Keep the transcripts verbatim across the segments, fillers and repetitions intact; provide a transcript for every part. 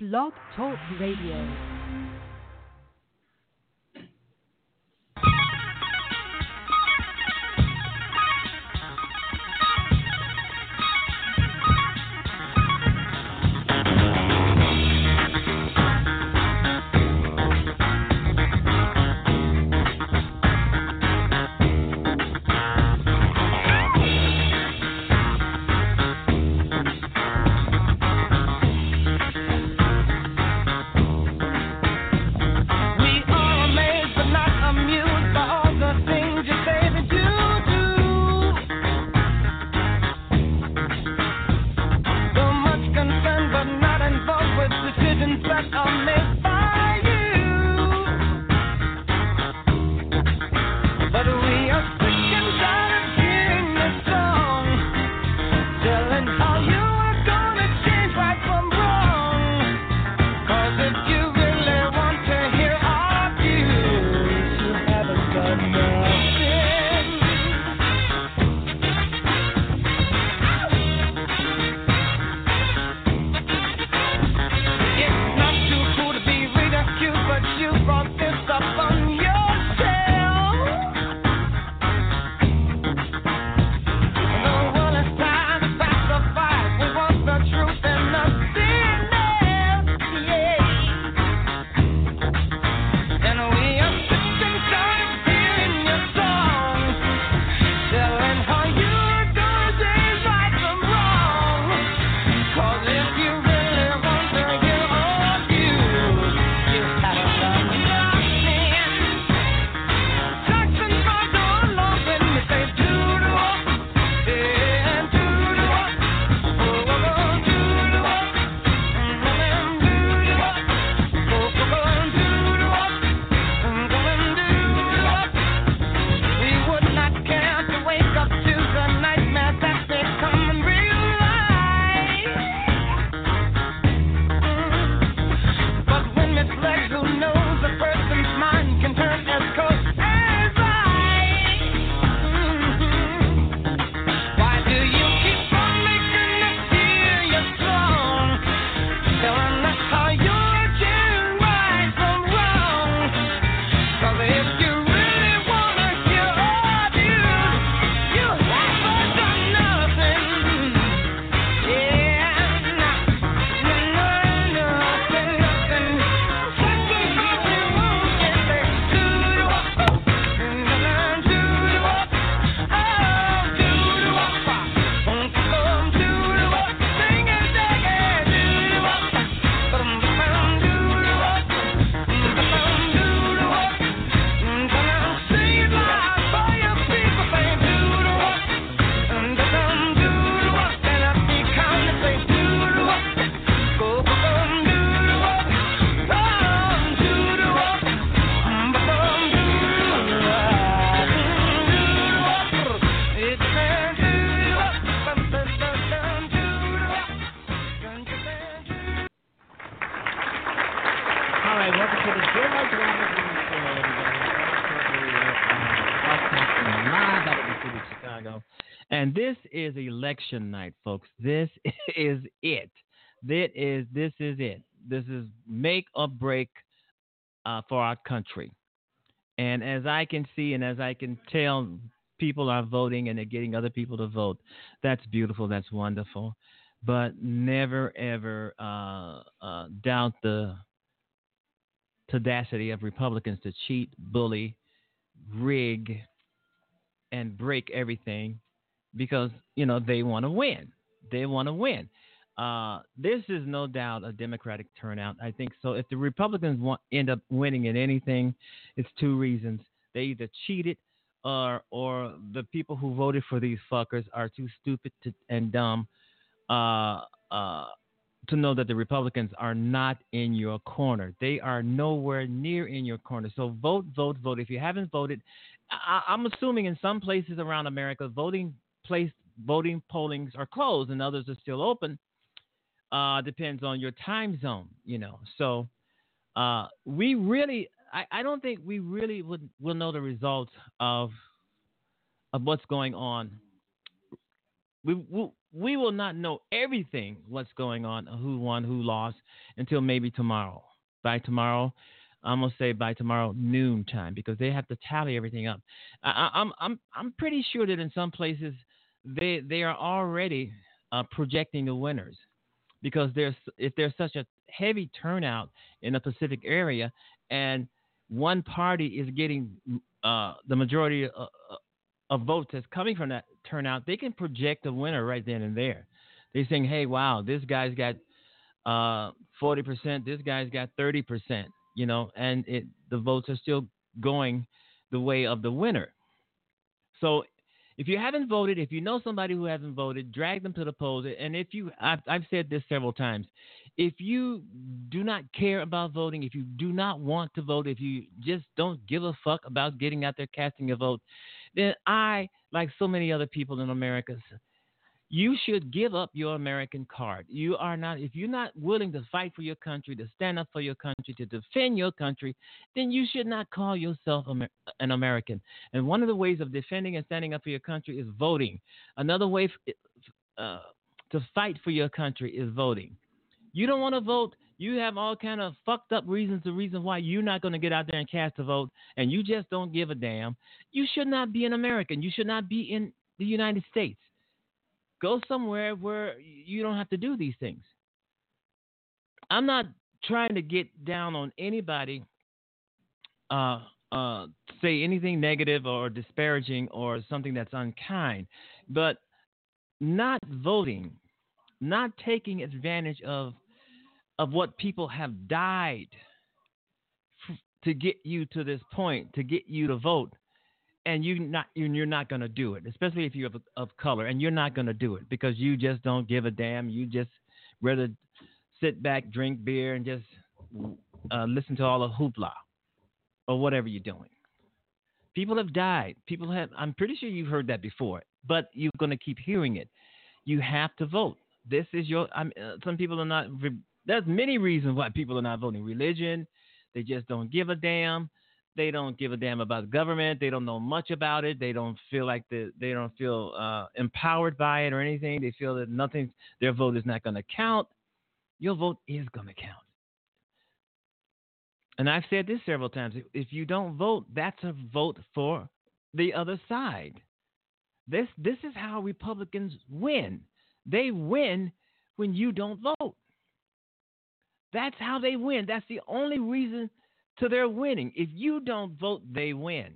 Blog Talk Radio. And this is election night, folks. This is it. This is this is it. This is make or break uh, for our country. And as I can see, and as I can tell, people are voting and they're getting other people to vote. That's beautiful. That's wonderful. But never ever uh, uh, doubt the tenacity of Republicans to cheat, bully, rig, and break everything. Because, you know, they want to win. They want to win. Uh, this is no doubt a Democratic turnout. I think so. If the Republicans want, end up winning in anything, it's two reasons. They either cheated or or the people who voted for these fuckers are too stupid to, and dumb uh, uh, to know that the Republicans are not in your corner. They are nowhere near in your corner. So vote, vote, vote. If you haven't voted, I, I'm assuming in some places around America, voting place voting pollings are closed and others are still open. Uh, depends on your time zone, you know. So uh, we really, I, I don't think we really would will know the results of of what's going on We, we we will not know everything what's going on, who won, who lost, until maybe tomorrow. By tomorrow, I'm gonna say by tomorrow noon time because they have to tally everything up. I, I, I'm I'm I'm pretty sure that in some places they they are already uh, projecting the winners because there's if there's such a heavy turnout in the Pacific area and one party is getting uh, the majority of, of votes that's coming from that turnout, they can project a winner right then and there. They're saying, "Hey, wow, this guy's got uh, forty percent. This guy's got thirty percent." You know, and it the votes are still going the way of the winner. So if you haven't voted, if you know somebody who hasn't voted, drag them to the polls. And if you, I've, I've said this several times, if you do not care about voting, if you do not want to vote, if you just don't give a fuck about getting out there casting a vote, then I, like so many other people in America, you should give up your American card. You are not, if you're not willing to fight for your country, to stand up for your country, to defend your country, then you should not call yourself Amer- an American. And one of the ways of defending and standing up for your country is voting. Another way f- uh, to fight for your country is voting. You don't want to vote. You have all kind of fucked up reasons, the reason why you're not going to get out there and cast a vote, and you just don't give a damn. You should not be an American. You should not be in the United States. Go somewhere where you don't have to do these things. I'm not trying to get down on anybody, uh, uh, say anything negative or disparaging or something that's unkind, but not voting, not taking advantage of of what people have died f- to get you to this point, to get you to vote, and you not you're not going to do it, especially if you're of, of color, and you're not going to do it because you just don't give a damn. You just rather sit back, drink beer, and just uh, listen to all the hoopla or whatever you're doing. People have died. People have. I'm pretty sure you've heard that before, but you're going to keep hearing it. You have to vote. This is your. I'm, uh, some people are not. There's many reasons why people are not voting. Religion. They just don't give a damn. They don't give a damn about the government. They don't know much about it. They don't feel like the, they don't feel uh, empowered by it or anything. They feel that nothing, their vote is not going to count. Your vote is going to count. And I've said this several times. If you don't vote, that's a vote for the other side. This this is how Republicans win. They win when you don't vote. That's how they win. That's the only reason to their winning. If you don't vote, they win.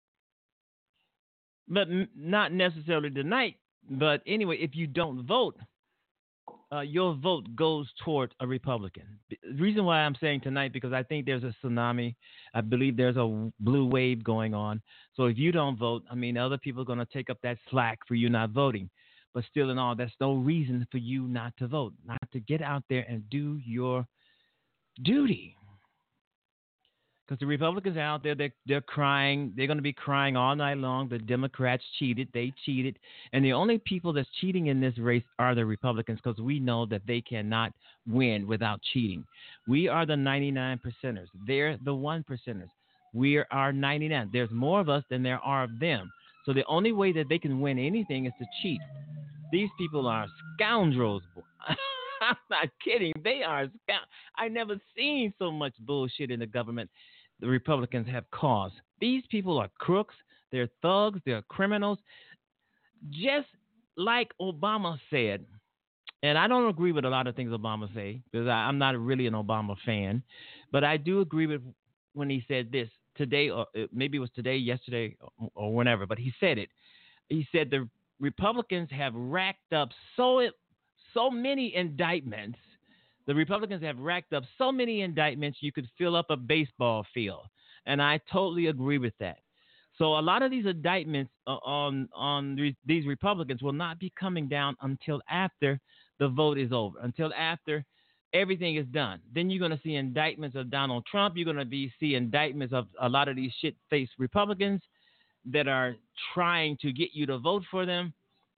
But n- not necessarily tonight. But anyway, if you don't vote, uh, your vote goes toward a Republican. The reason why I'm saying tonight because I think there's a tsunami. I believe there's a blue wave going on. So if you don't vote, I mean, other people are going to take up that slack for you not voting. But still, in all, that's no reason for you not to vote, not to get out there and do your duty. Because the Republicans are out there, they're, they're crying. They're going to be crying all night long. The Democrats cheated. They cheated. And the only people that's cheating in this race are the Republicans because we know that they cannot win without cheating. We are the ninety-nine percenters. They're the one percenters. We are ninety-nine. There's more of us than there are of them. So the only way that they can win anything is to cheat. These people are scoundrels. I'm not kidding. They are scoundrels. I never seen so much bullshit in the government the Republicans have caused. These people are crooks. They're thugs. They're criminals. Just like Obama said, and I don't agree with a lot of things Obama say because I, I'm not really an Obama fan, but I do agree with when he said this today, or maybe it was today, yesterday, or, or whenever, but he said it. He said the Republicans have racked up so so many indictments. The Republicans have racked up so many indictments you could fill up a baseball field, and I totally agree with that. So a lot of these indictments uh, on on re- these Republicans will not be coming down until after the vote is over, until after everything is done. Then you're going to see indictments of Donald Trump. You're going to be see indictments of a lot of these shit-faced Republicans that are trying to get you to vote for them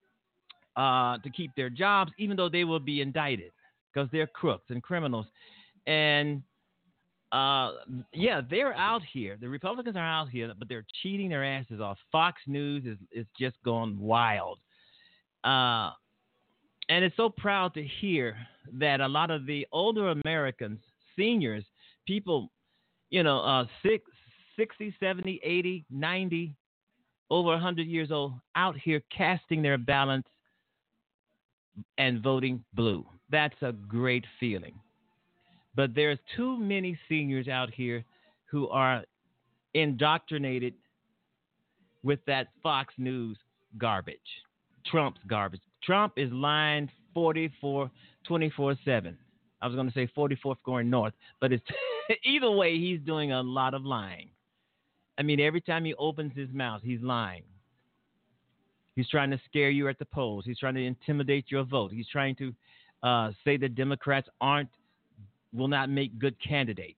uh, to keep their jobs, even though they will be indicted because they're crooks and criminals. And uh, yeah, they're out here. The Republicans are out here, but they're cheating their asses off. Fox News is, is just going wild. Uh, and it's so proud to hear that a lot of the older Americans, seniors, people, you know, uh, six, sixty, seventy, eighty, ninety, over one hundred years old, out here casting their ballots and voting blue. That's a great feeling. But there's too many seniors out here who are indoctrinated with that Fox News garbage, Trump's garbage. Trump is lying forty-four, twenty-four seven. I was going to say forty-fourth going north, but it's either way, he's doing a lot of lying. I mean, every time he opens his mouth, he's lying. He's trying to scare you at the polls. He's trying to intimidate your vote. He's trying to uh, say that Democrats aren't, will not make good candidates.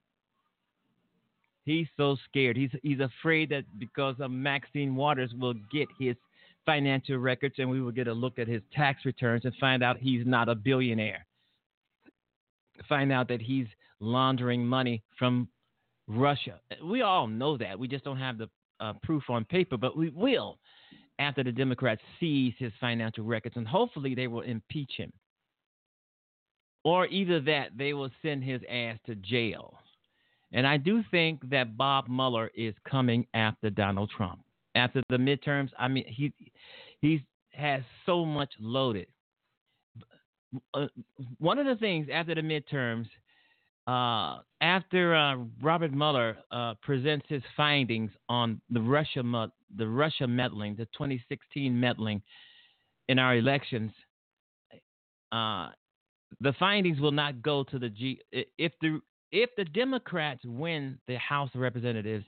He's so scared. He's he's afraid that because of Maxine Waters will get his financial records and we will get a look at his tax returns and find out he's not a billionaire. Find out that he's laundering money from Russia. We all know that. We just don't have the uh, proof on paper, but we will after the Democrats seize his financial records, and hopefully they will impeach him. Or either that, they will send his ass to jail. And I do think that Bob Mueller is coming after Donald Trump. After the midterms, I mean, he he has so much loaded. Uh, one of the things after the midterms, uh, after uh, Robert Mueller uh, presents his findings on the Russia the Russia meddling, the twenty sixteen meddling in our elections, uh, the findings will not go to the G. If the if the Democrats win the House of Representatives,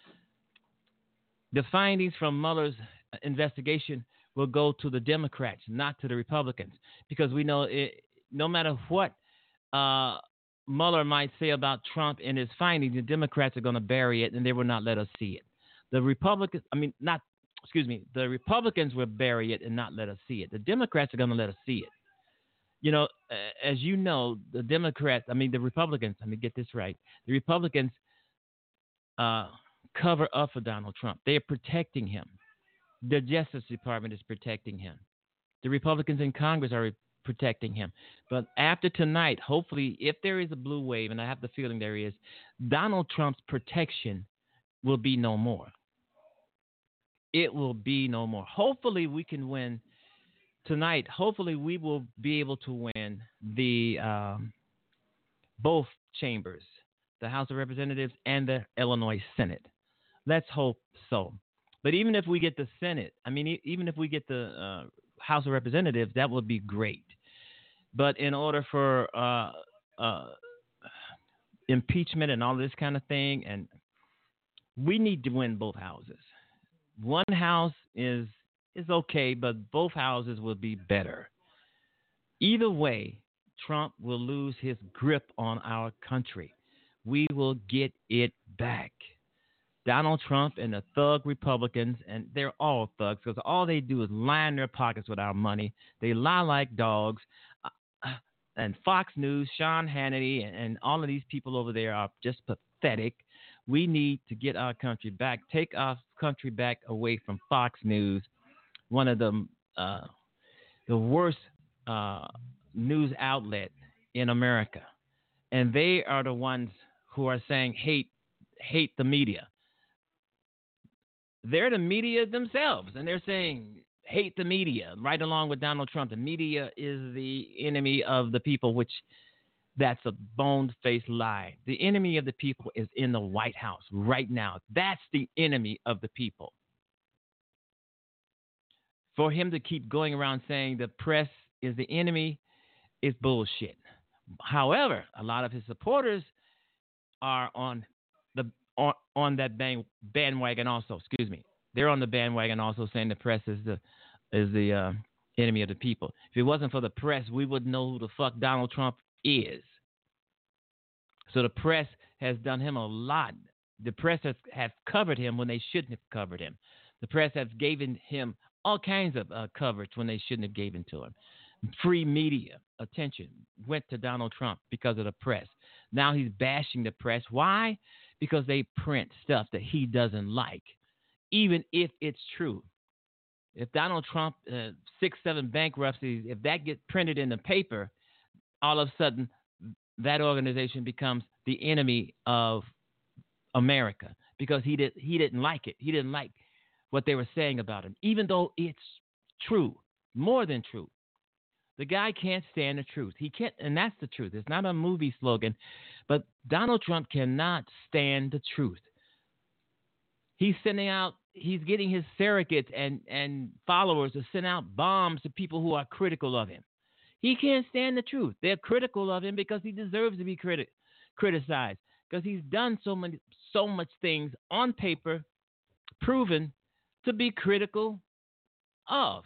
the findings from Mueller's investigation will go to the Democrats, not to the Republicans, because we know it, no matter what uh, Mueller might say about Trump and his findings, the Democrats are going to bury it and they will not let us see it. The Republicans, I mean, not, excuse me, the Republicans will bury it and not let us see it. The Democrats are going to let us see it. You know, as you know, the Democrats, I mean, the Republicans, let me get this right. The Republicans uh, cover up for Donald Trump. They are protecting him. The Justice Department is protecting him. The Republicans in Congress are protecting him. But after tonight, hopefully, if there is a blue wave, and I have the feeling there is, Donald Trump's protection will be no more. It will be no more. Hopefully, we can win tonight. Hopefully, we will be able to win the um, both chambers, the House of Representatives and the Illinois Senate. Let's hope so. But even if we get the Senate, I mean, even if we get the uh, House of Representatives, that would be great. But in order for uh, uh, impeachment and all this kind of thing, and we need to win both houses. One house is is okay, but both houses will be better. Either way, Trump will lose his grip on our country. We will get it back. Donald Trump and the thug Republicans, and they're all thugs because all they do is line their pockets with our money. They lie like dogs. Uh, and Fox News, Sean Hannity, and, and all of these people over there are just pathetic. We need to get our country back, take our country back away from Fox News, one of the uh, the worst uh, news outlet in America. And they are the ones who are saying hate hate the media. They're the media themselves, and they're saying hate the media right along with Donald Trump. The media is the enemy of the people, which that's a bone-faced lie. The enemy of the people is in the White House right now. That's the enemy of the people. For him to keep going around saying the press is the enemy is bullshit. However, a lot of his supporters are on the on, on that bang, bandwagon also. Excuse me. They're on the bandwagon also saying the press is the is the uh, enemy of the people. If it wasn't for the press, we wouldn't know who the fuck Donald Trump is. So the press has done him a lot. The press has have covered him when they shouldn't have covered him. The press has given him all kinds of uh, coverage when they shouldn't have given to him. Free media attention went to Donald Trump because of the press. Now he's bashing the press. Why? Because they print stuff that he doesn't like, even if it's true. If Donald Trump, uh, six, seven bankruptcies, if that gets printed in the paper, all of a sudden that organization becomes the enemy of America because he did he didn't like it. He didn't like what they were saying about him, even though it's true, more than true. The guy can't stand the truth. He can't, and that's the truth. It's not a movie slogan, but Donald Trump cannot stand the truth. He's sending out, he's getting his surrogates and, and followers to send out bombs to people who are critical of him. He can't stand the truth. They're critical of him because he deserves to be criti- criticized because he's done so many, so much things on paper, proven to be critical of.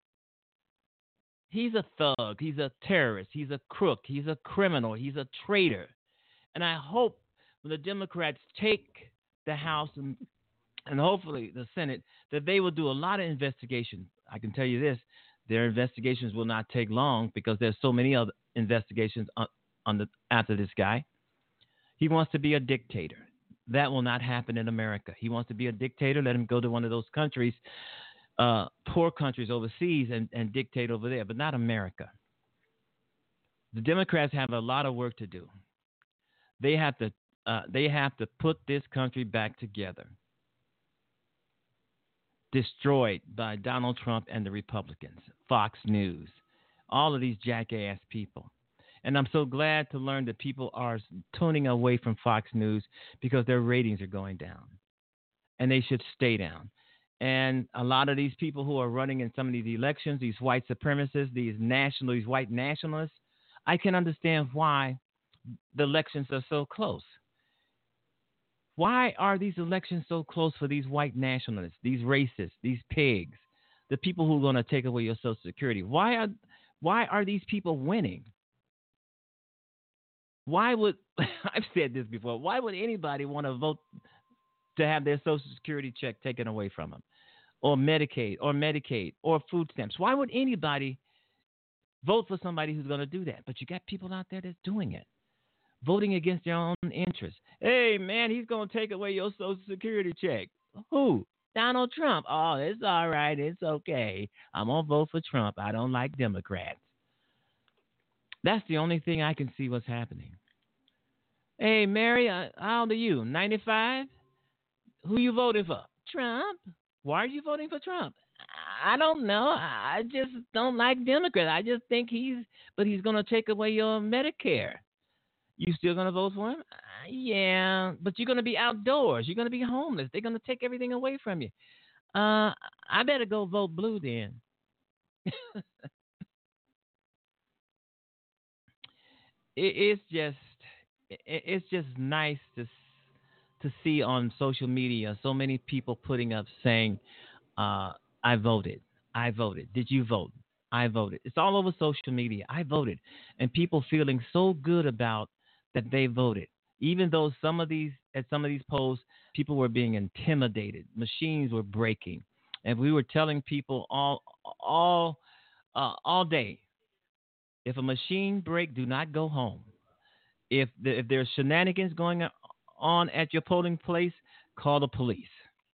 He's a thug. He's a terrorist. He's a crook. He's a criminal. He's a traitor. And I hope when the Democrats take the House and, and hopefully the Senate, that they will do a lot of investigation. I can tell you this, their investigations will not take long because there's so many other investigations on, on the, after this guy. He wants to be a dictator. That will not happen in America. He wants to be a dictator. Let him go to one of those countries, uh, poor countries overseas and, and dictate over there, but not America. The Democrats have a lot of work to do. They have to uh, they have to put this country back together. Destroyed by Donald Trump and the Republicans, Fox News, all of these jackass people. And I'm so glad to learn that people are tuning away from Fox News because their ratings are going down. And they should stay down. And a lot of these people who are running in some of these elections, these white supremacists, these national, these white nationalists, I can understand why the elections are so close. Why are these elections so close for these white nationalists, these racists, these pigs, the people who are going to take away your Social Security? Why are why are these people winning? Why would, I've said this before, why would anybody want to vote to have their Social Security check taken away from them? Or Medicaid, or Medicaid, or food stamps? Why would anybody vote for somebody who's going to do that? But you got people out there that's doing it, voting against their own interests. Hey, man, he's going to take away your Social Security check. Who? Donald Trump. Oh, it's all right. It's okay. I'm going to vote for Trump. I don't like Democrats. That's the only thing I can see what's happening. Hey, Mary, uh, how old are you? ninety-five? Who you voting for? Trump. Why are you voting for Trump? I don't know. I just don't like Democrats. I just think he's, but he's going to take away your Medicare. You still going to vote for him? Uh, yeah, but you're going to be outdoors. You're going to be homeless. They're going to take everything away from you. Uh, I better go vote blue then. it, it's just it, it's just nice to to see on social media so many people putting up saying, uh, "I voted. I voted. Did you vote? I voted." It's all over social media. I voted, and people feeling so good about that they voted, even though some of these at some of these polls, people were being intimidated. Machines were breaking, and we were telling people all all uh, all day, if a machine break, do not go home. If the, if there's shenanigans going on at your polling place, call the police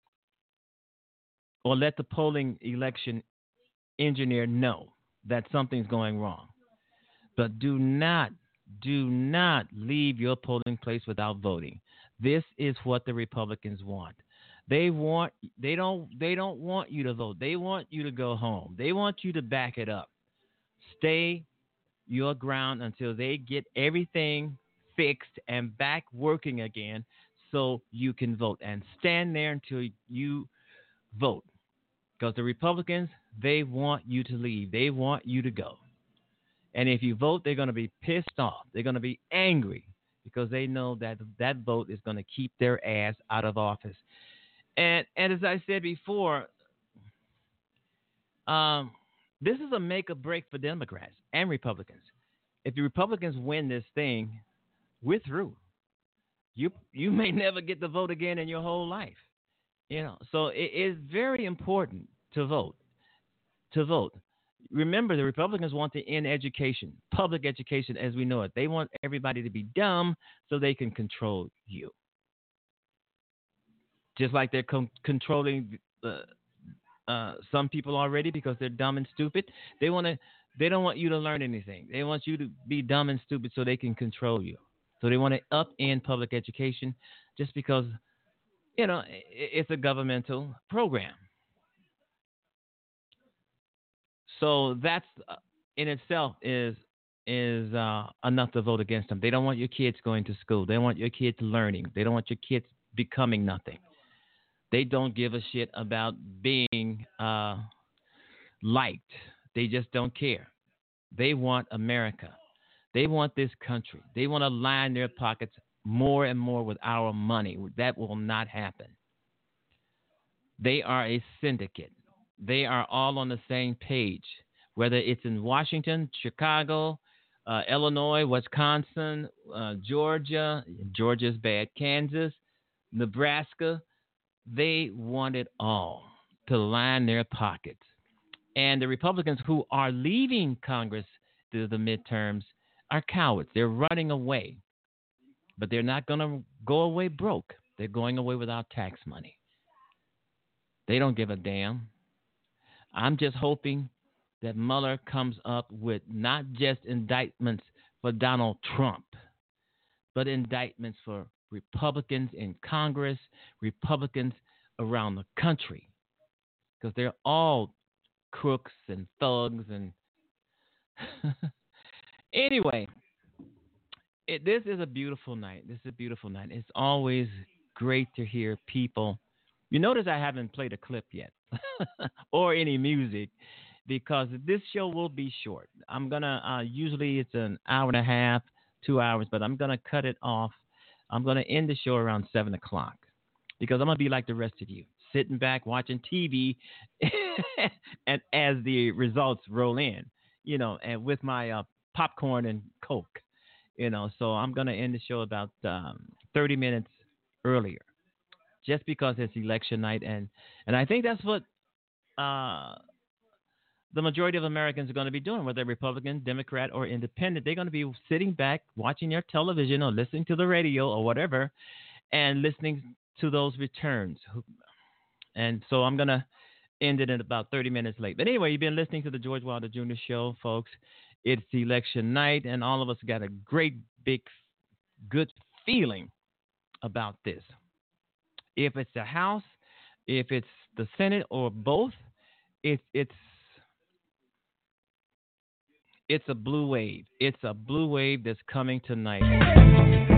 or let the polling election engineer know that something's going wrong. But do not, do not leave your polling place without voting. This is what the Republicans want. They want they don't they don't want you to vote. They want you to go home. They want you to back it up. Stay your ground until they get everything fixed and back working again so you can vote. And stand there until you vote. Because the Republicans, they want you to leave. They want you to go. And if you vote, they're going to be pissed off. They're going to be angry because they know that that vote is going to keep their ass out of office. And, and as I said before, um, this is a make or break for Democrats and Republicans. If the Republicans win this thing, we're through. You you may never get to vote again in your whole life. You know, so it is very important to vote. To vote. Remember, the Republicans want to end education, public education as we know it. They want everybody to be dumb so they can control you. Just like they're con- controlling uh, uh, some people already because they're dumb and stupid. They want to. They don't want you to learn anything. They want you to be dumb and stupid so they can control you. So they want to upend public education just because, you know, it's a governmental program. So that's uh, in itself is is uh, enough to vote against them. They don't want your kids going to school. They want your kids learning. They don't want your kids becoming nothing. They don't give a shit about being uh, liked. They just don't care. They want America. They want this country. They want to line their pockets more and more with our money. That will not happen. They are a syndicate. They are all on the same page, whether it's in Washington, Chicago, uh, Illinois, Wisconsin, uh, Georgia. Georgia's bad, Kansas, Nebraska. They want it all to line their pockets. And the Republicans who are leaving Congress through the midterms are cowards. They're running away. But they're not going to go away broke. They're going away without tax money. They don't give a damn. I'm just hoping that Mueller comes up with not just indictments for Donald Trump, but indictments for Republicans in Congress, Republicans around the country, because they're all crooks and thugs. And anyway, it, this is a beautiful night. This is a beautiful night. It's always great to hear people. You notice I haven't played a clip yet or any music because this show will be short. I'm going to, uh, usually it's an hour and a half, two hours, but I'm going to cut it off. I'm going to end the show around seven o'clock because I'm going to be like the rest of you, sitting back watching T V and as the results roll in, you know, and with my uh, popcorn and Coke, you know. So I'm going to end the show about um, thirty minutes earlier just because it's election night. And, and I think that's what uh, the majority of Americans are going to be doing, whether Republican, Democrat, or Independent. They're going to be sitting back watching your television or listening to the radio or whatever and listening to those returns. And so I'm going to end it in about thirty minutes late. But anyway, you've been listening to the George Wilder Junior Show, folks. It's election night, and all of us got a great, big, good feeling about this. If it's the House, if it's the Senate, or both, it's it's it's a blue wave. It's a blue wave that's coming tonight.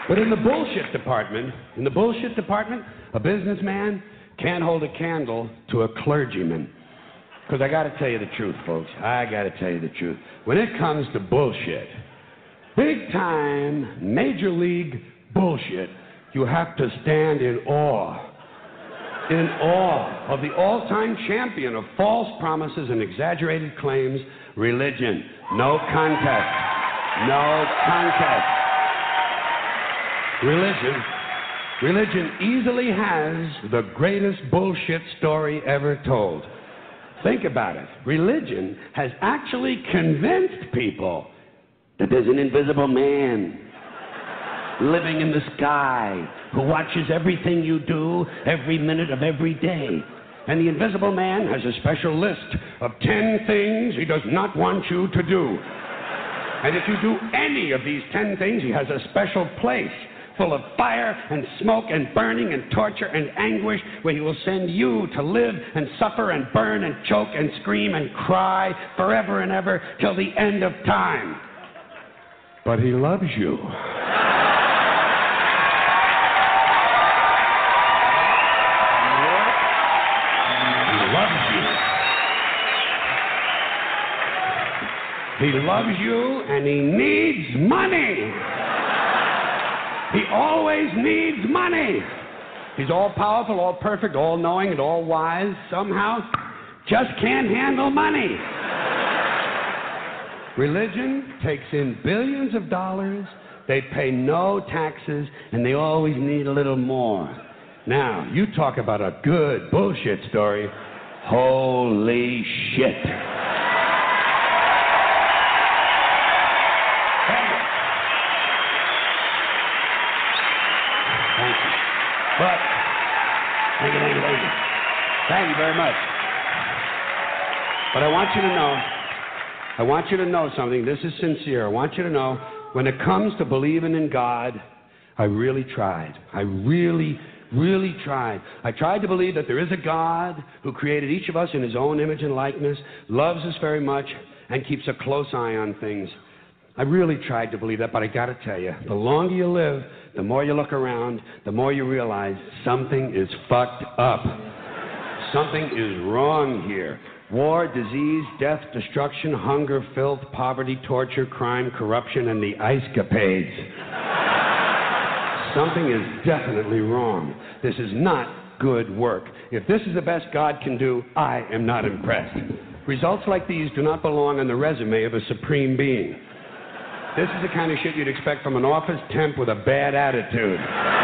But in the bullshit department, in the bullshit department, a businessman can't hold a candle to a clergyman. Because I got to tell you the truth, folks. I got to tell you the truth. When it comes to bullshit, big time, major league bullshit, you have to stand in awe. In awe of the all-time champion of false promises and exaggerated claims, religion. No contest. No contest. Religion. Religion easily has the greatest bullshit story ever told. Think about it. Religion has actually convinced people that there's an invisible man living in the sky who watches everything you do every minute of every day. And the invisible man has a special list of ten things he does not want you to do. And if you do any of these ten things, he has a special place full of fire and smoke and burning and torture and anguish where he will send you to live and suffer and burn and choke and scream and cry forever and ever till the end of time. But he loves you. He loves you, and he needs money. He always needs money. He's all powerful, all perfect, all knowing, and all wise. Somehow, just can't handle money. Religion takes in billions of dollars. They pay no taxes, and they always need a little more. Now, you talk about a good bullshit story. Holy shit. But, thank you, thank you, thank you. Thank you very much. But I want you to know, I want you to know something. This is sincere. I want you to know, when it comes to believing in God, I really tried. I really, really tried. I tried to believe that there is a God who created each of us in his own image and likeness, loves us very much, and keeps a close eye on things. I really tried to believe that, but I got to tell you, the longer you live, the more you look around, the more you realize something is fucked up. Something is wrong here. War, disease, death, destruction, hunger, filth, poverty, torture, crime, corruption, and the ice-capades. Something is definitely wrong. This is not good work. If this is the best God can do, I am not impressed. Results like these do not belong on the resume of a supreme being. This is the kind of shit you'd expect from an office temp with a bad attitude.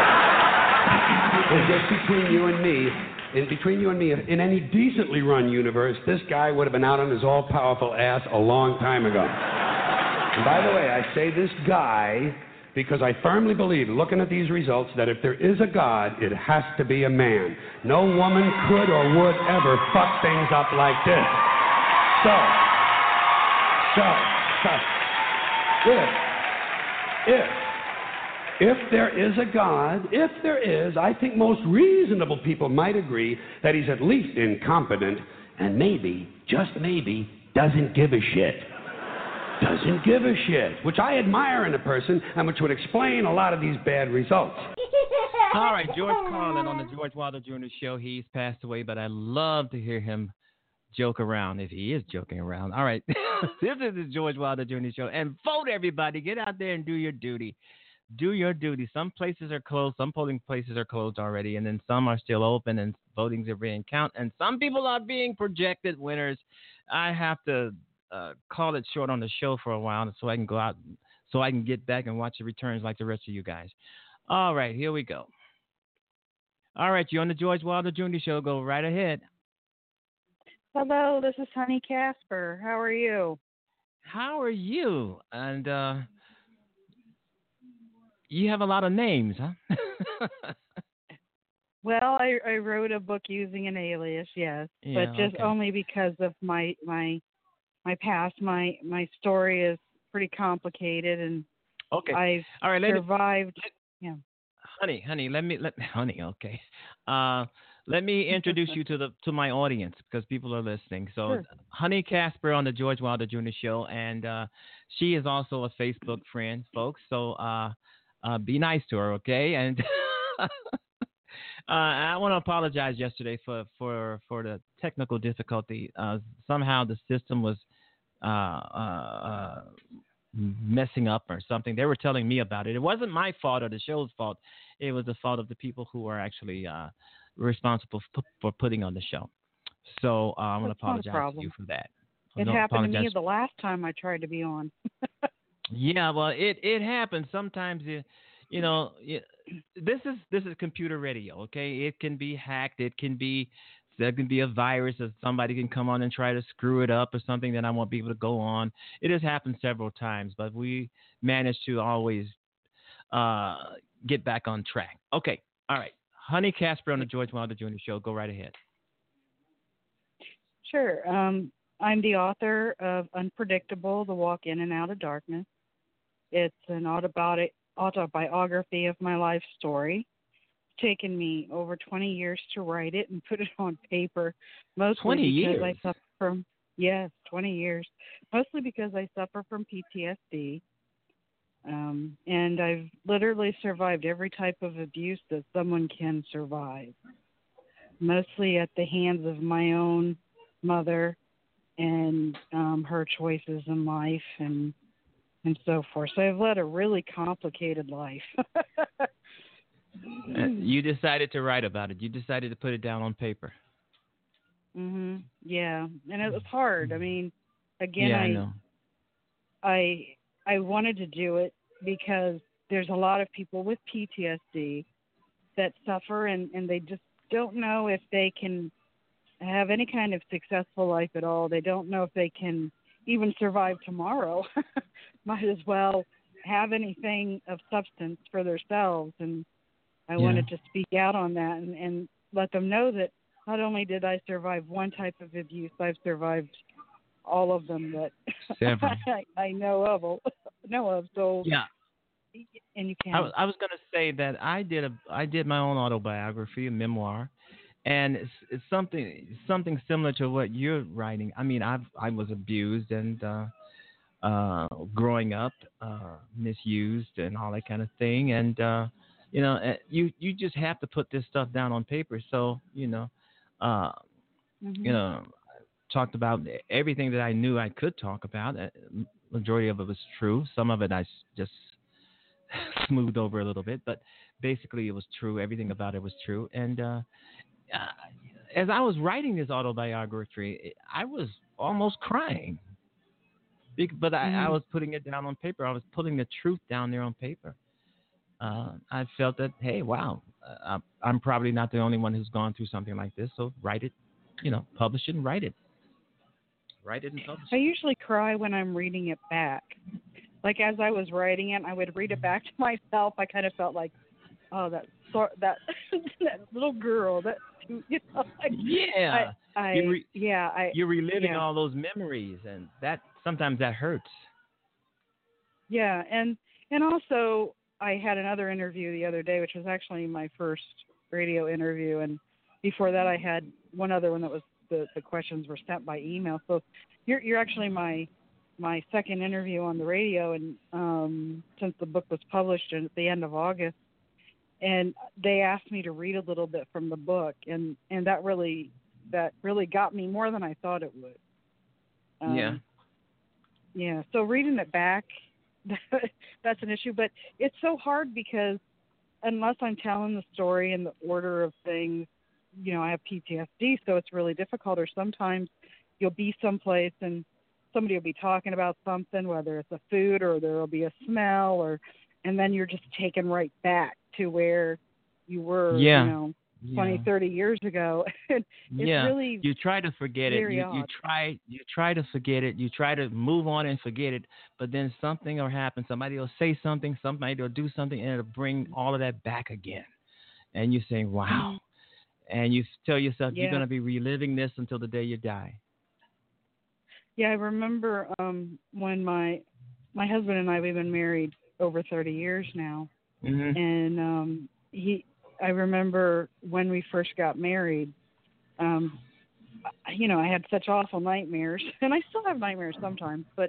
And just between you and me, in between you and me, in any decently run universe, this guy would have been out on his all-powerful ass a long time ago. And by the way, I say this guy because I firmly believe, looking at these results, that if there is a God, it has to be a man. No woman could or would ever fuck things up like this. So, so, so. If, if, if there is a God, if there is, I think most reasonable people might agree that he's at least incompetent and maybe, just maybe, doesn't give a shit. Doesn't give a shit, which I admire in a person and which would explain a lot of these bad results. All right, George Carlin on the George Wilder Junior Show. He's passed away, but I love to hear him joke around, if he is joking around. All right. This is the George Wilder Junior Show. And vote, everybody. Get out there and do your duty. Do your duty. Some places are closed. Some polling places are closed already. And then some are still open and votings are being counted. And some people are being projected winners. I have to uh, call it short on the show for a while so I can go out, so I can get back and watch the returns like the rest of you guys. All right. Here we go. All right. You're on the George Wilder Junior Show. Go right ahead. Hello, this is Honey Casper. How are you? How are you? And uh, you have a lot of names, huh? Well, I, I wrote a book using an alias, yes, yeah, but just okay. only because of my my my past. My my story is pretty complicated, and okay. I've All right, let survived. Me, yeah, honey, honey, let me let honey. Okay, uh, let me introduce you to the to my audience because people are listening. So, sure. Honey Casper on the George Wilder Junior Show, and uh, she is also a Facebook friend, folks. So, uh, Uh, be nice to her, okay? And uh, I want to apologize yesterday for, for, for the technical difficulty. Uh, somehow the system was uh, uh, uh, messing up or something. They were telling me about it. It wasn't my fault or the show's fault. It was the fault of the people who are actually uh, responsible for, for putting on the show. So uh, I want to apologize to you for that. It no, happened apologize. to me the last time I tried to be on. Yeah, well, it, it happens sometimes. You, you know, it, this is this is computer radio. Okay, it can be hacked. It can be there can be a virus, or somebody can come on and try to screw it up or something. That I won't be able to go on. It has happened several times, but we managed to always uh, get back on track. Okay, all right. Honey Casper on the George Wilder Junior Show. Go right ahead. Sure. Um, I'm the author of Unpredictable: The Walk In and Out of Darkness. It's an autobi- autobiography of my life story. It's taken me over twenty years to write it and put it on paper, mostly twenty because years? I suffer from yes, twenty years, mostly because I suffer from P T S D. Um, and I've literally survived every type of abuse that someone can survive, mostly at the hands of my own mother and um, her choices in life and and so forth. So I've led a really complicated life. Uh, you decided to write about it. You decided to put it down on paper. Mhm. Yeah, and it was hard. I mean, again, yeah, I, I know. I I wanted to do it because there's a lot of people with P T S D that suffer and, and they just don't know if they can have any kind of successful life at all. They don't know if they can even survive tomorrow. Might as well have anything of substance for themselves. And I Yeah. wanted to speak out on that and, and let them know that not only did I survive one type of abuse, I've survived all of them that Several. I, I know of. Know of. So Yeah. and you can. I, was- I was going to say that I did a I did my own autobiography, a memoir, and it's, it's something something similar to what you're writing. I mean, I've I was abused and uh, uh, growing up, uh, misused and all that kind of thing, and uh, you know, uh, you you just have to put this stuff down on paper. So you know, uh, Mm-hmm. you know, talked about everything that I knew I could talk about. Uh, majority of it was true. Some of it I s- just smoothed over a little bit, but basically it was true. Everything about it was true. And uh, uh, as I was writing this autobiography, I was almost crying. Bec- But I, I Mm-hmm. was putting it down on paper. I was putting the truth down there on paper. Uh, I felt that, hey, wow, uh, I'm I'm probably not the only one who's gone through something like this. So write it, you know, publish it and write it. Write it and publish I it. usually cry when I'm reading it back. Like as I was writing it, I would read it back to myself. I kind of felt like, oh, that sort that that little girl. That you know, like, Yeah. I, I You re- yeah, I You're reliving yeah. all those memories, and that sometimes that hurts. Yeah, and and also I had another interview the other day, which was actually my first radio interview, and before that I had one other one that was the the questions were sent by email. So you're you're actually my my second interview on the radio, and um, since the book was published in, at the end of August, and they asked me to read a little bit from the book, and and that really that really got me more than I thought it would. Um, Yeah. Yeah, so reading it back, that's an issue. But it's so hard because unless I'm telling the story in the order of things, you know, I have P T S D, so it's really difficult. Or sometimes you'll be someplace and somebody will be talking about something, whether it's a food or there will be a smell, or and then you're just taken right back to where you were, Yeah. you know, Yeah. twenty, thirty years ago. it's yeah. really You try to forget it. very You you odd. try you try to forget it. You try to move on and forget it, but then something will happen. Somebody will say something. Somebody will do something, and it'll bring all of that back again. And you say, "Wow!" And you tell yourself you're Yeah. going to be reliving this until the day you die. Yeah, I remember um when my my husband and I, we've been married over thirty years now, Mm-hmm. and um he I remember when we first got married, um I- you know, I had such awful nightmares, and I still have nightmares sometimes, but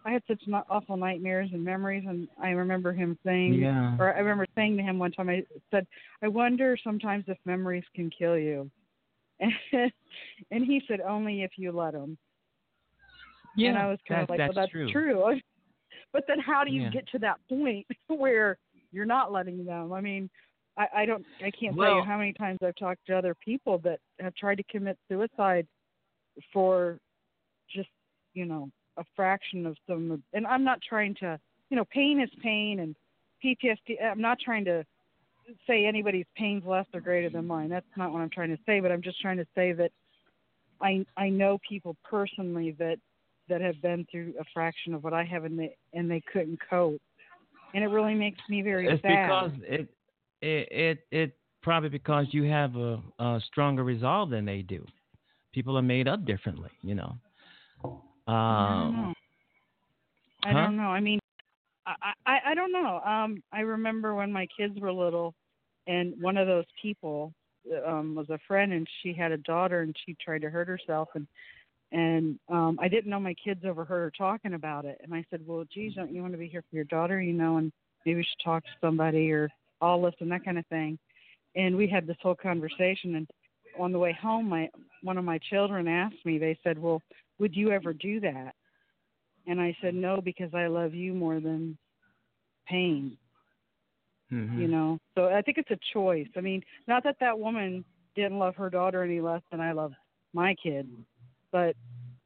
I had such not awful nightmares and memories, and I remember him saying, Yeah. or I remember saying to him one time, I said, I wonder sometimes if memories can kill you. And, and he said, only if you let them. Yeah, and I was kind that, of like, that's well, that's true. true. But then how do you Yeah. get to that point where you're not letting them? I mean, I, I don't, I can't tell you Well- how many times I've talked to other people that have tried to commit suicide for just, you know, a fraction of some, and I'm not trying to, you know, pain is pain, and P T S D, I'm not trying to say anybody's pain's less or greater than mine. That's not what I'm trying to say, but I'm just trying to say that I I know people personally that that have been through a fraction of what I have, and they and they couldn't cope, and it really makes me very It's sad. because it, it, it, it probably because you have a, a stronger resolve than they do. People are made up differently, you know. Um, I don't know. I huh? don't know. I mean, I, I I don't know. Um, I remember when my kids were little, and one of those people um, was a friend, and she had a daughter, and she tried to hurt herself, and and um, I didn't know my kids overheard her talking about it, and I said, well, geez, don't you want to be here for your daughter, you know, and maybe we should talk to somebody, or I'll listen, that kind of thing. And we had this whole conversation, and on the way home, my one of my children asked me, they said, well, would you ever do that? And I said, no, because I love you more than pain, Mhm. you know. So I think it's a choice. I mean, not that that woman didn't love her daughter any less than I love my kid, but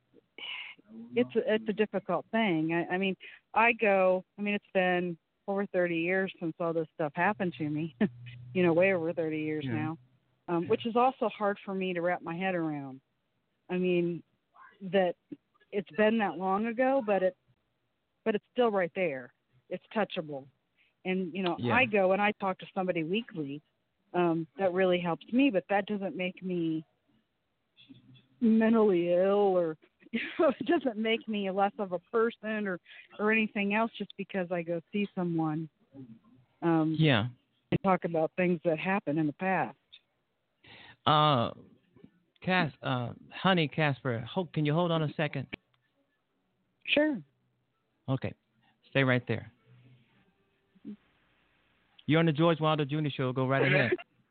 it's a, it's a difficult thing. I, I mean, I go, I mean, it's been over thirty years since all this stuff happened to me, you know, way over thirty years Yeah. now, um, which is also hard for me to wrap my head around. I mean, that it's been that long ago, but it, but it's still right there. It's touchable. And, you know, Yeah. I go and I talk to somebody weekly. Um, that really helps me, but that doesn't make me mentally ill, or, you know, it doesn't make me less of a person or, or anything else just because I go see someone um, Yeah. and talk about things that happened in the past. Uh, Cas, uh, honey, Casper, hold, can you hold on a second? Sure. Okay, stay right there. You're on the George Wilder Junior Show. Go right ahead.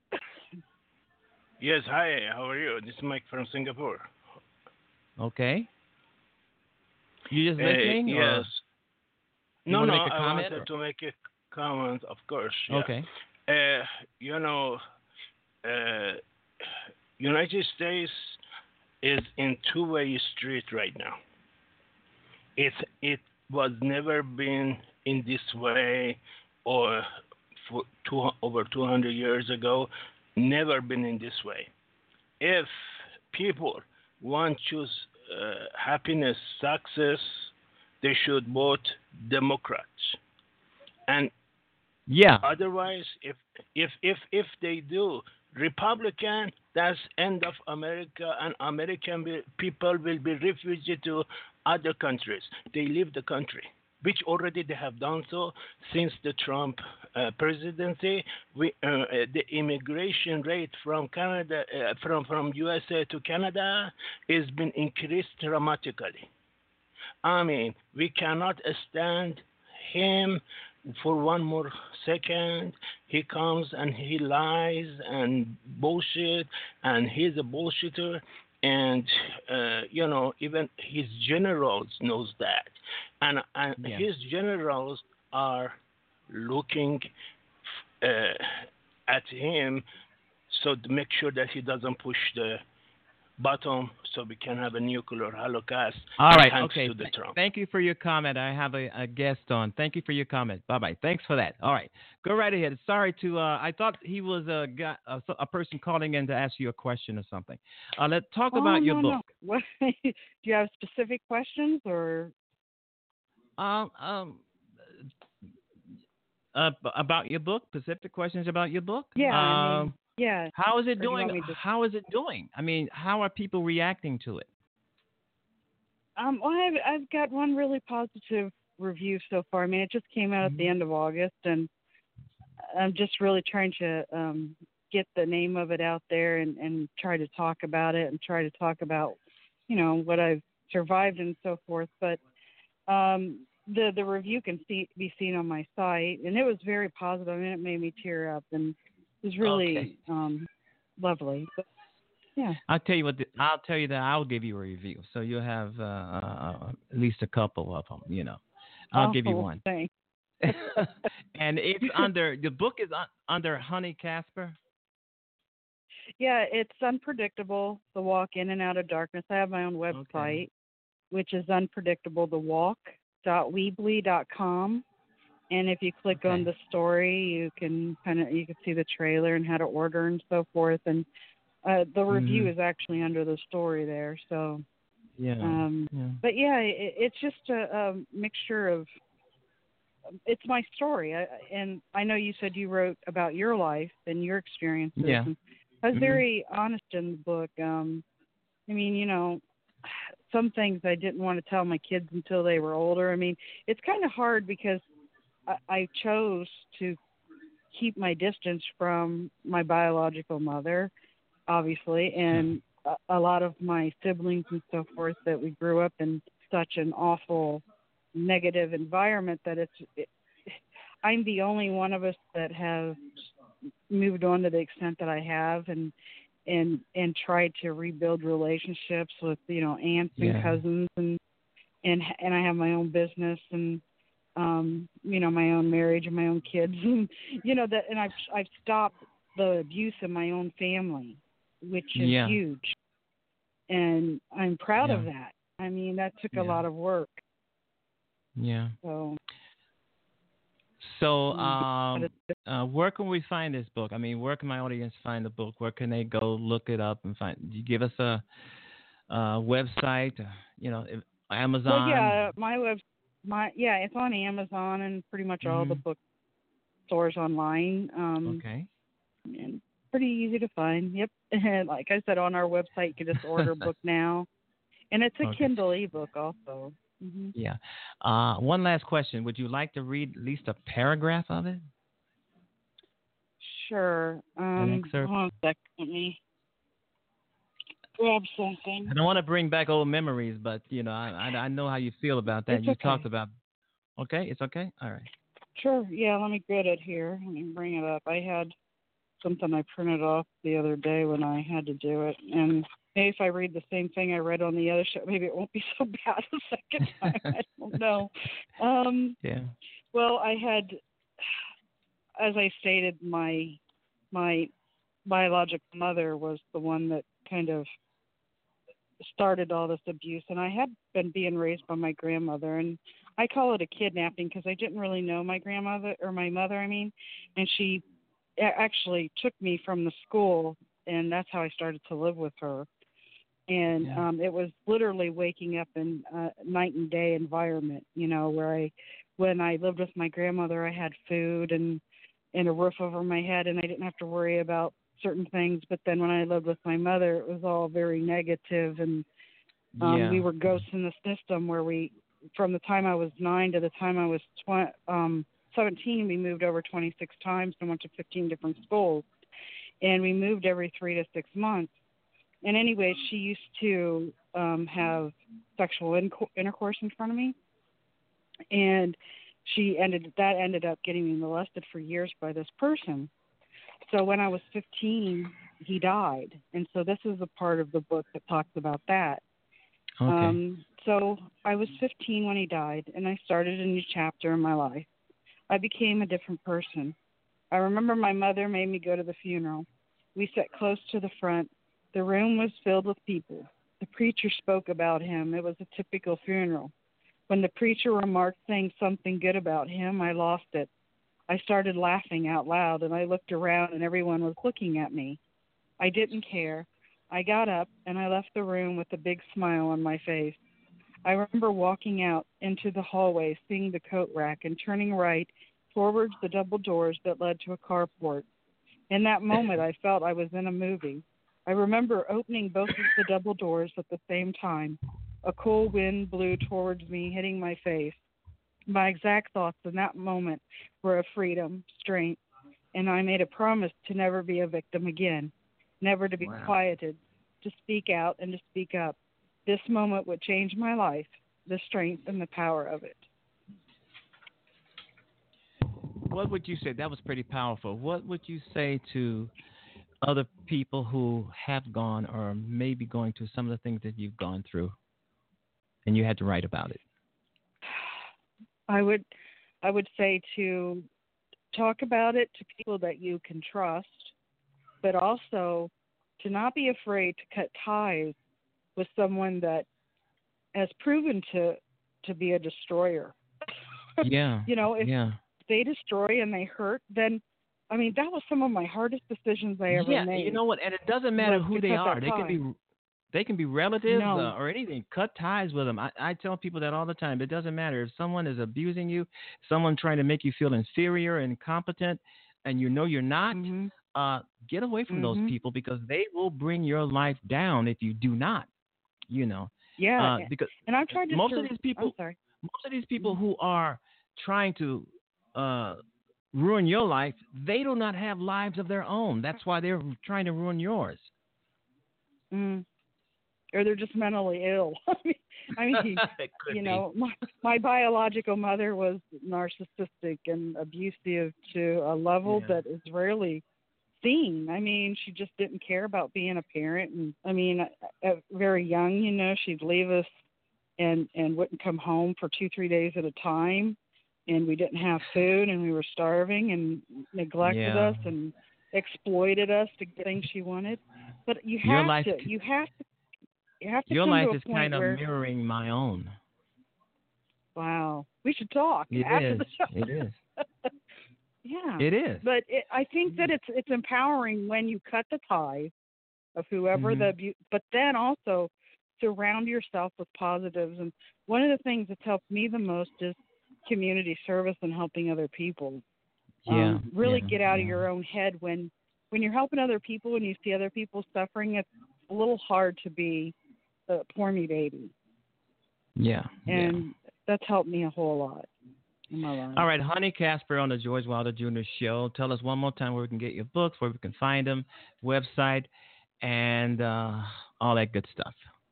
Yes, hi, how are you? This is Mike from Singapore. Okay. You just Uh, listening? or- yes. You No, wanna no, make a I comment, wanted or- to make a comment, of course. Yeah. Okay. Uh, you know, uh, United States is in two-way street right now. It it was never been in this way, or for two, over two hundred years ago, never been in this way. If people want to choose uh, happiness, success, they should vote Democrats. And Yeah. otherwise, if if if if they do Republican, that's end of America, and American be, people will be refugees to other countries. They leave the country, which already they have done so since the Trump uh, presidency. We, uh, the immigration rate from Canada, uh, from from U S A to Canada, has been increased dramatically. I mean, we cannot stand him for one more second. He comes and he lies and bullshit, and he's a bullshitter. And uh, you know, even his generals knows that, and, and Yeah. his generals are looking uh, at him so to make sure that he doesn't push the bottom, so we can have a nuclear holocaust. All right. Thanks Okay. to the Th- Trump. Thank you for your comment. I have a, a guest on. Thank you for your comment. Bye bye. Thanks for that. All right. Go right ahead. Sorry to. Uh, I thought he was a guy, a, a person calling in to ask you a question or something. Uh, let's talk Oh, about your no, book. no. What, do you have specific questions, or? Um. Um. Uh, b- about your book. Specific questions about your book. Yeah, I Um, mean, yeah. how is it Or do you doing? want me to- How is it doing? I mean, how are people reacting to it? Um, well, I've I've got one really positive review so far. I mean, it just came out at the end of August, and I'm just really trying to um, get the name of it out there and, and try to talk about it and try to talk about, you know, what I've survived and so forth. But Um, the the review can see, be seen on my site, and it was very positive. I mean, it made me tear up, and it was really Okay. um, lovely. But, yeah. I'll tell you what. The, I'll tell you that I'll give you a review, so you'll have uh, uh, at least a couple of them. You know, I'll Oh, give you one. thanks. And it's under the book is un, under Honey Casper. Yeah, it's Unpredictable: The Walk In and Out of Darkness. I have my own website, Okay. which is unpredictable the walk dot weebly dot com. And if you click Okay. on the story, you can kind of you can see the trailer and how to order and so forth. And uh, the review Mhm. is actually under the story there. So, Yeah. um, yeah. but yeah, it, it's just a, a mixture of. It's my story, I, and I know you said you wrote about your life and your experiences. Yeah. And I was Mhm. very honest in the book. Um, I mean, you know, some things I didn't want to tell my kids until they were older. I mean, it's kind of hard because I, I chose to keep my distance from my biological mother, obviously, and a, a lot of my siblings and so forth that we grew up in such an awful negative environment that it's it, I'm the only one of us that have moved on to the extent that I have and and and tried to rebuild relationships with, you know, aunts and Yeah. cousins and and and I have my own business and um you know, my own marriage and my own kids and you know that and I've I've stopped the abuse in my own family, which is Yeah. huge. And I'm proud Yeah. of that. I mean, that took a Yeah. lot of work. Yeah. So So, um, um, uh, where can we find this book? I mean, where can my audience find the book? Where can they go look it up and find? You give us a, a website, uh, you know, if, Amazon. well, yeah, my web, my yeah, it's on Amazon and pretty much all the Mhm. book stores online. Um, Okay. and pretty easy to find. Yep, and like I said, on our website, you can just order a book now, and it's a Okay. Kindle ebook also. hmm Yeah. Uh, one last question. Would you like to read at least a paragraph of it? Sure. An Um, excerpt? hold on a sec. Let me grab something. I don't want to bring back old memories, but you know, I I, I know how you feel about that. It's You okay. talked about. Okay, it's okay. All right. Sure. Yeah, let me get it here. Let me bring it up. I had something I printed off the other day when I had to do it, and maybe if I read the same thing I read on the other show, maybe it won't be so bad the second time. I don't know. Um, Yeah. well, I had, as I stated, my my biological mother was the one that kind of started all this abuse, and I had been being raised by my grandmother, and I call it a kidnapping because I didn't really know my grandmother or my mother, I mean, and she a- actually took me from the school, and that's how I started to live with her. And Yeah. um, it was literally waking up in a night and day environment, you know, where I, when I lived with my grandmother, I had food and and a roof over my head, and I didn't have to worry about certain things. But then when I lived with my mother, it was all very negative, and um, Yeah. we were ghosts in the system where we, from the time I was nine to the time I was tw- um, seventeen, we moved over twenty-six times and went to fifteen different schools. And we moved every three to six months. And anyway, she used to um, have sexual in- intercourse in front of me. And she ended, that ended up getting me molested for years by this person. So when I was fifteen, he died. And so this is a part of the book that talks about that. Okay. Um, so I was fifteen when he died, and I started a new chapter in my life. I became a different person. I remember my mother made me go to the funeral. We sat close to the front. The room was filled with people. The preacher spoke about him. It was a typical funeral. When the preacher remarked saying something good about him, I lost it. I started laughing out loud, and I looked around, and everyone was looking at me. I didn't care. I got up, and I left the room with a big smile on my face. I remember walking out into the hallway, seeing the coat rack, and turning right towards the double doors that led to a carport. In that moment, I felt I was in a movie. I remember opening both of the double doors at the same time. A cool wind blew towards me, hitting my face. My exact thoughts in that moment were of freedom, strength, and I made a promise to never be a victim again, never to be Wow. quieted, to speak out and to speak up. This moment would change my life. the strength and the power of it. What would you say? That was pretty powerful. What would you say to other people who have gone or maybe going through some of the things that you've gone through and you had to write about it? I would I would say to talk about it to people that you can trust, but also to not be afraid to cut ties with someone that has proven to to be a destroyer. Yeah. You know, if yeah. they destroy and they hurt, then I mean that was some of my hardest decisions I ever yeah, made. you know what? And it doesn't matter was who to they cut are. that They tie. can be they can be relatives No. uh, or anything. Cut ties with them. I, I tell people that all the time. It doesn't matter if someone is abusing you, someone trying to make you feel inferior and incompetent, and you know you're not. Mhm. Uh, get away from Mhm. those people because they will bring your life down if you do not. You know. Yeah, Uh, because and I've tried to most sur- of these people, I'm sorry. most of these people Mhm. who are trying to uh, ruin your life, they do not have lives of their own. That's why they're trying to ruin yours. Mm. Or they're just mentally ill. I mean, I mean It could you be. know, my, my biological mother was narcissistic and abusive to a level Yeah. that is rarely seen. I mean, she just didn't care about being a parent. And I mean, at, at very young, you know, she'd leave us and, and wouldn't come home for two, three days at a time. And we didn't have food and we were starving and neglected Yeah. us and exploited us to get things she wanted. But you Your have life to, c- you have to, you have to Your come life to a is point kind of where, mirroring my own. wow, we should talk It after is. the show. It is. Yeah. It is. But it, I think that it's it's empowering when you cut the ties of whoever Mhm. the abu- but then also surround yourself with positives. And one of the things that's helped me the most is community service and helping other people. Yeah. Um, really yeah, get out yeah. of your own head when when you're helping other people and you see other people suffering. It's a little hard to be a poor me baby, Yeah. and yeah. that's helped me a whole lot in my life. All right, Honey Casper on the George Wilder Junior Show. Tell us one more time where we can get your books, where we can find them, website, and uh, all that good stuff.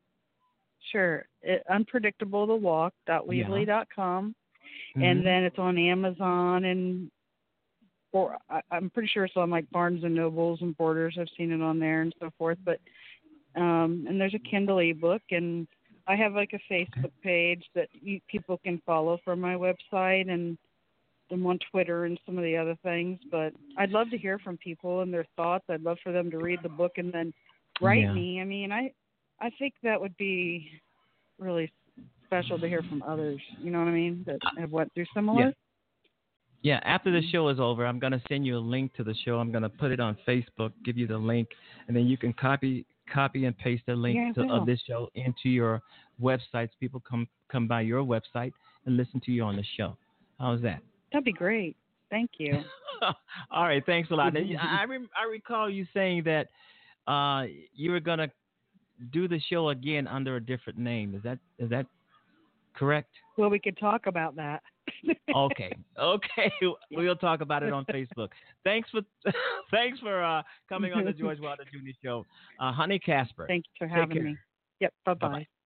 Sure. It, unpredictable to walk dot weebly dot com. And Mhm. then it's on Amazon and or I, I'm pretty sure it's on like Barnes and Nobles and Borders. I've seen it on there and so forth. But um, and there's a Kindle ebook, and I have like a Facebook page that you, people can follow from my website, and I'm on Twitter and some of the other things. But I'd love to hear from people and their thoughts. I'd love for them to read the book and then write Yeah. me. I mean, I I think that would be really special to hear from others. You know what I mean? That have went through similar. Yeah. Yeah, after the show is over, I'm going to send you a link to the show. I'm going to put it on Facebook, give you the link, and then you can copy copy and paste the link Yeah, I to, will. of this show into your websites. People come come by your website and listen to you on the show. How's that? That'd be great. Thank you. All right, thanks a lot. And I, I, re- I recall you saying that uh, you were going to do the show again under a different name. Is that is that correct? Well, we could talk about that. Okay, okay, we'll talk about it on Facebook. Thanks for thanks for uh, coming on the George Wilder Junior Show, uh, Honey Casper. Thanks for Take having care. me. Yep. Bye bye. Bye-bye.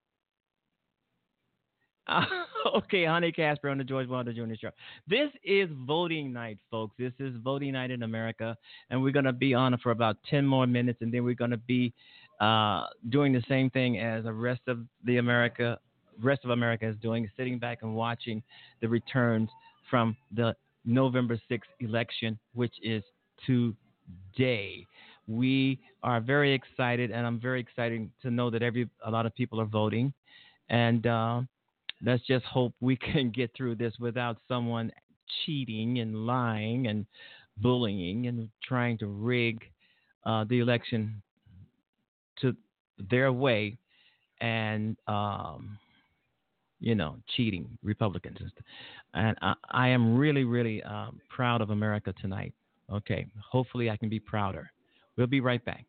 Uh, okay, Honey Casper on the George Wilder Junior Show. This is voting night, folks. This is voting night in America, and we're going to be on for about ten more minutes, and then we're going to be uh, doing the same thing as the rest of the America, rest of America is doing, sitting back and watching the returns from the November sixth election, which is today. We are very excited, and I'm very excited to know that every a lot of people are voting, and uh, let's just hope we can get through this without someone cheating and lying and bullying and trying to rig uh, the election to their way and, um, you know, cheating Republicans. And I, I am really, really um, proud of America tonight. Okay. Hopefully I can be prouder. We'll be right back.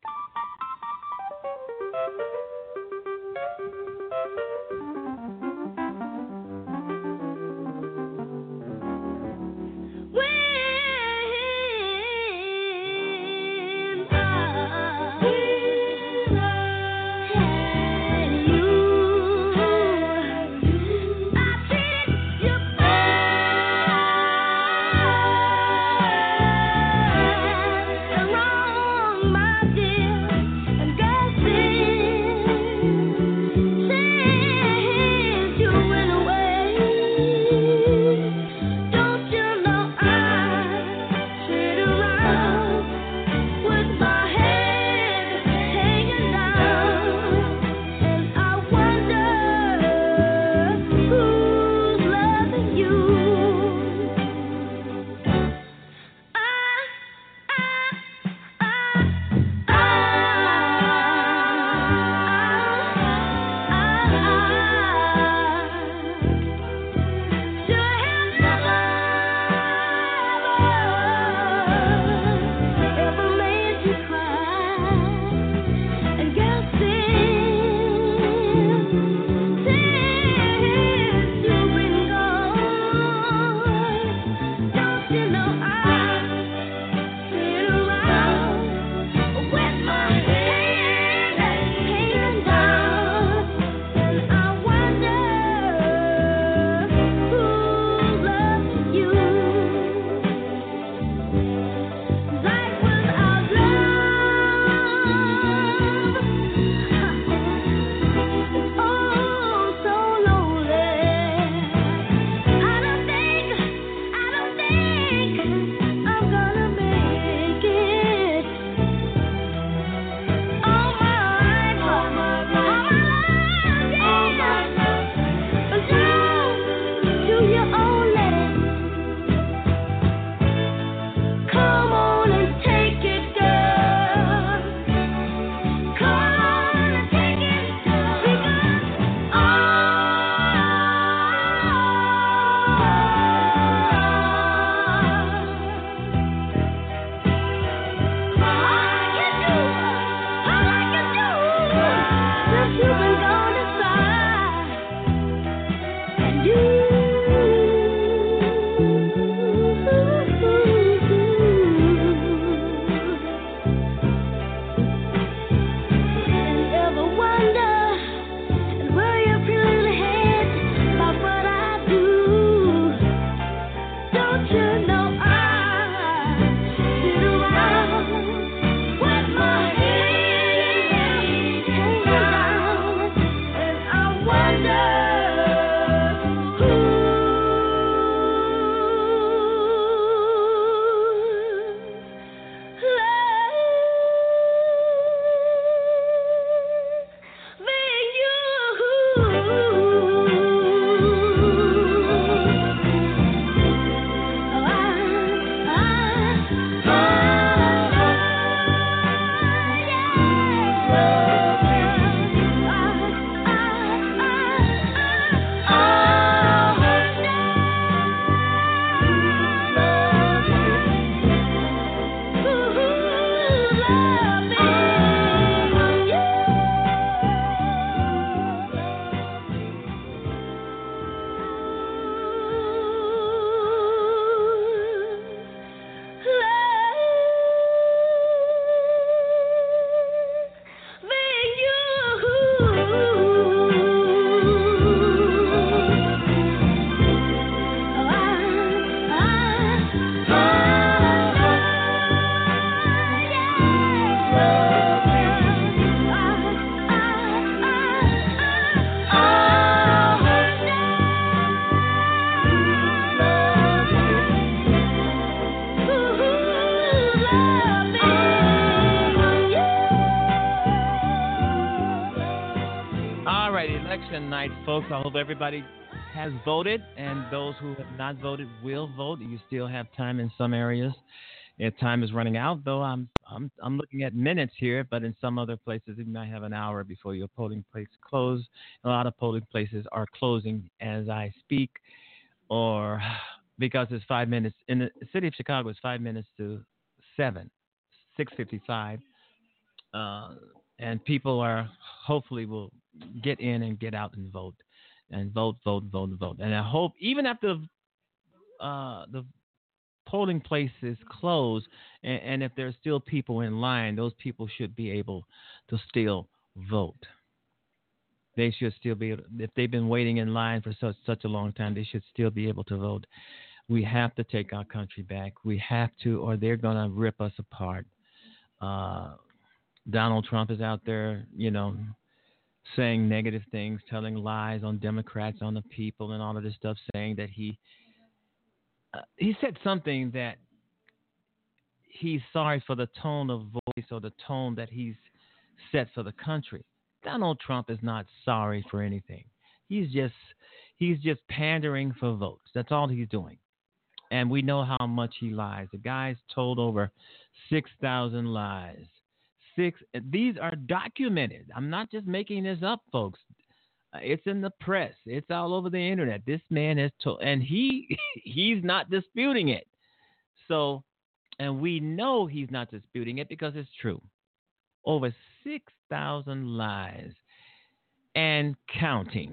election night, folks. I hope everybody has voted, and those who have not voted will vote. You still have time in some areas. If time is running out, though, I'm I'm I'm looking at minutes here, but in some other places, you might have an hour before your polling place closes. A lot of polling places are closing as I speak, or because it's five minutes in the city of Chicago. It's five minutes to seven, six fifty-five, uh, and people are hopefully will get in and get out and vote, and vote, vote, vote, vote. And I hope even after uh, the polling places close, and, and if there's still people in line, those people should be able to still vote. They should still be able, if they've been waiting in line for such such a long time, they should still be able to vote. We have to take our country back. We have to, or they're going to rip us apart. Uh, Donald Trump is out there, you know, saying negative things, telling lies on Democrats, on the people, and all of this stuff, saying that he Uh, he said something that he's sorry for the tone of voice or the tone that he's set for the country. Donald Trump is not sorry for anything. He's just he's just pandering for votes. That's all he's doing. And we know how much he lies. The guy's told over six thousand lies. Six. These are documented. I'm not just making this up, folks. It's in the press. It's all over the internet. This man has told, and he he's not disputing it. So, and we know he's not disputing it because it's true. Over six thousand lies and counting.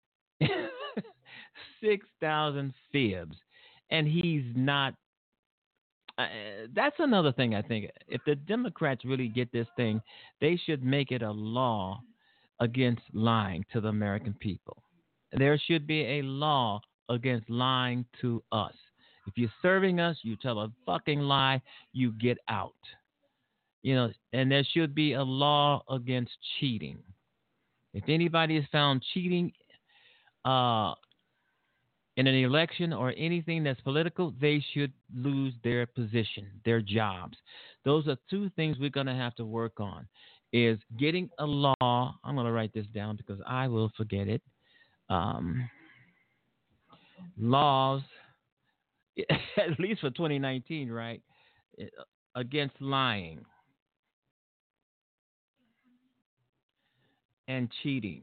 six thousand fibs. And he's not. Uh, that's another thing I think. If the Democrats really get this thing, they should make it a law against lying to the American people. There should be a law against lying to us. If you're serving us, you tell a fucking lie, you get out. You know, and there should be a law against cheating. If anybody is found cheating uh, in an election or anything that's political, they should lose their position, their jobs. Those are two things we're going to have to work on. Is getting a law. I'm going to write this down because I will forget it. Um, laws, at least for twenty nineteen, right, against lying and cheating.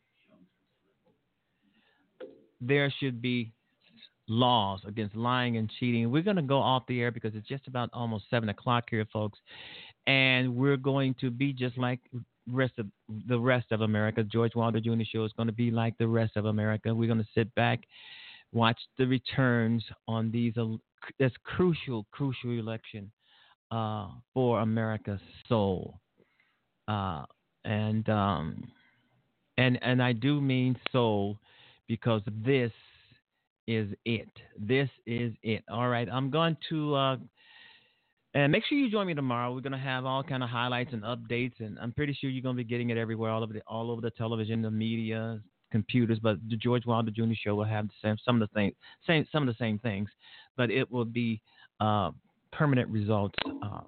There should be laws against lying and cheating. We're going to go off the air because it's just about almost seven o'clock here, folks. And we're going to be just like rest of the rest of America. George Wilder Junior Show is going to be like the rest of America. We're going to sit back, watch the returns on these uh, this crucial, crucial election uh, for America's soul. Uh, and um, and and I do mean soul because this is it. This is it. All right, I'm going to. Uh, And make sure you join me tomorrow. We're going to have all kind of highlights and updates, and I'm pretty sure you're going to be getting it everywhere, all over the all over the television, the media, computers. But the George Wilder Junior Show will have the same, some of the same, same, some of the same things, but it will be uh, permanent results. Uh,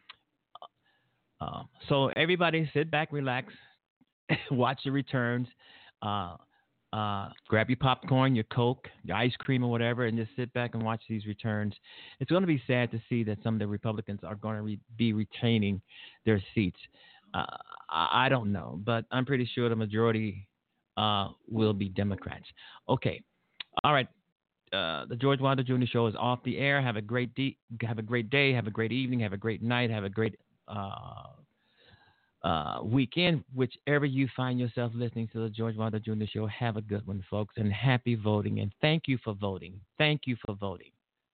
uh, so everybody, sit back, relax, watch the returns. Uh, Uh, grab your popcorn, your Coke, your ice cream, or whatever, and just sit back and watch these returns. It's going to be sad to see that some of the Republicans are going to re- be retaining their seats. Uh, I, I don't know, but I'm pretty sure the majority uh, will be Democrats. Okay. All right. Uh, the George Wilder Junior Show is off the air. Have a great de- have a great day. Have a great evening. Have a great night. Have a great uh, uh, weekend, whichever you find yourself listening to the George Wilder Junior Show. Have a good one, folks, and happy voting. And thank you for voting. Thank you for voting.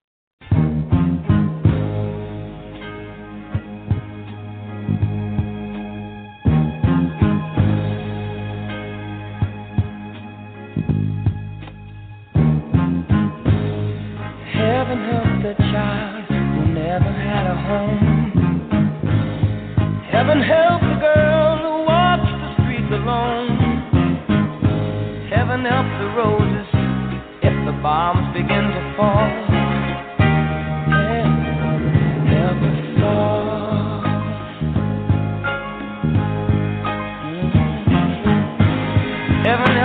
Heaven help the child who never had a home. Heaven help the girl who walks the streets alone. Heaven help the roses if the bombs begin to fall. Heaven help us all. Heaven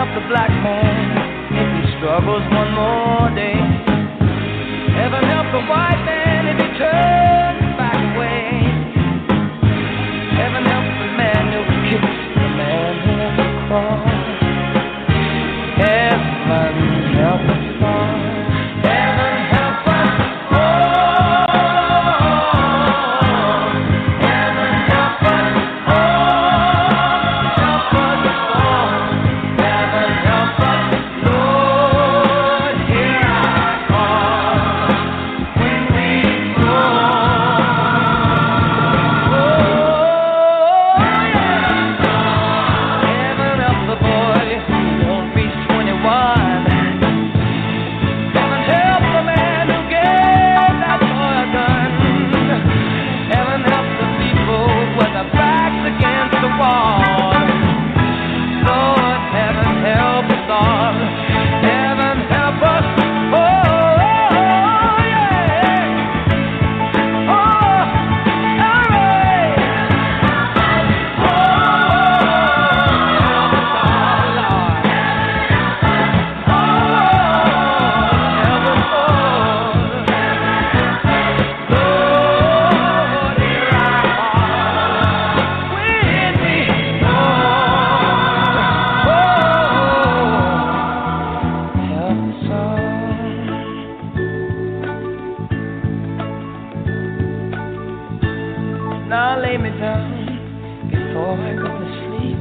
Now lay me down before I go to sleep.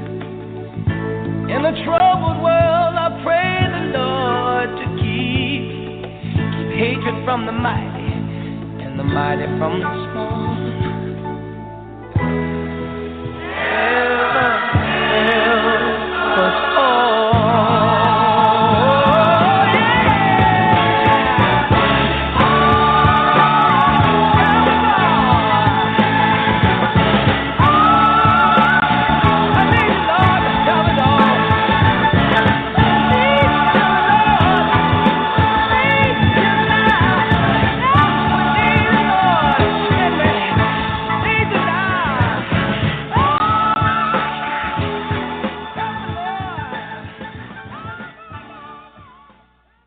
In a troubled world, I pray the Lord to keep, keep hatred from the mighty and the mighty from the small.